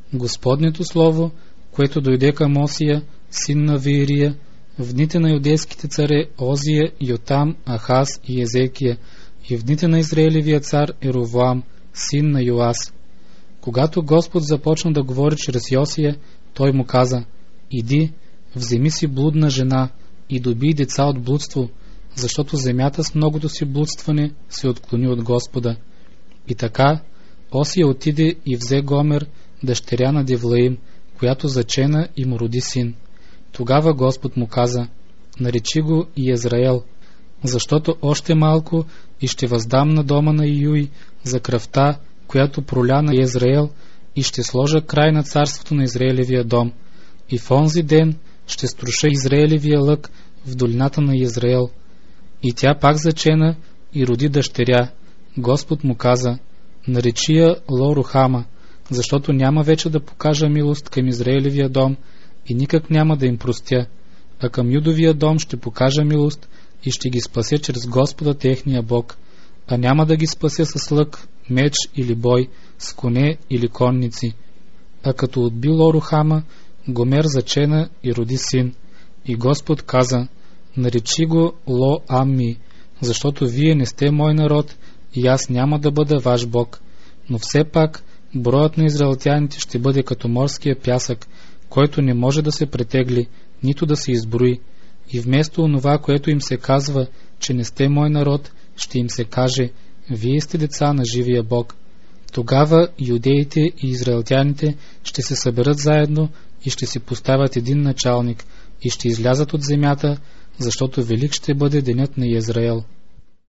Господнето слово, което дойде към Осия, син на Вирия, в дните на юдейските царе Озия, Йотам, Ахаз и Езекия, и в дните на Израилевия цар Еровоам, син на Йоас. Когато Господ започна да говори чрез Йосия, той му каза: иди, вземи си блудна жена и добий деца от блудство, защото земята с многото си блудстване се отклони от Господа. И така Осия отиде и взе Гомер, дъщеря на Девлаим, която зачена и му роди син. Тогава Господ му каза: наречи го Иезраел, защото още малко и ще въздам на дома на Июй за кръвта, която проля на Иезраел, и ще сложа край на царството на Израелевия дом. И в онзи ден ще струша Израелевия лък в долината на Израел. И тя пак зачена и роди дъщеря. Господ му каза: наречи я Ло-Рухама, защото няма вече да покажа милост към Израелевия дом и никак няма да им простя, а към Юдовия дом ще покажа милост и ще ги спася чрез Господа техния Бог, а няма да ги спася с лък, меч или бой, с коне или конници. А като отби Ло-Рухама, Гомер зачена и роди син. И Господ каза: наречи го Ло-Амми, защото вие не сте мой народ и аз няма да бъда ваш Бог. Но все пак броят на израелтяните ще бъде като морския пясък, който не може да се претегли, нито да се изброи. И вместо онова, което им се казва, че не сте мой народ, ще им се каже: вие сте деца на живия Бог. Тогава юдеите и израелтяните ще се съберат заедно и ще си поставят един началник и ще излязат от земята, защото велик ще бъде денят на Израел.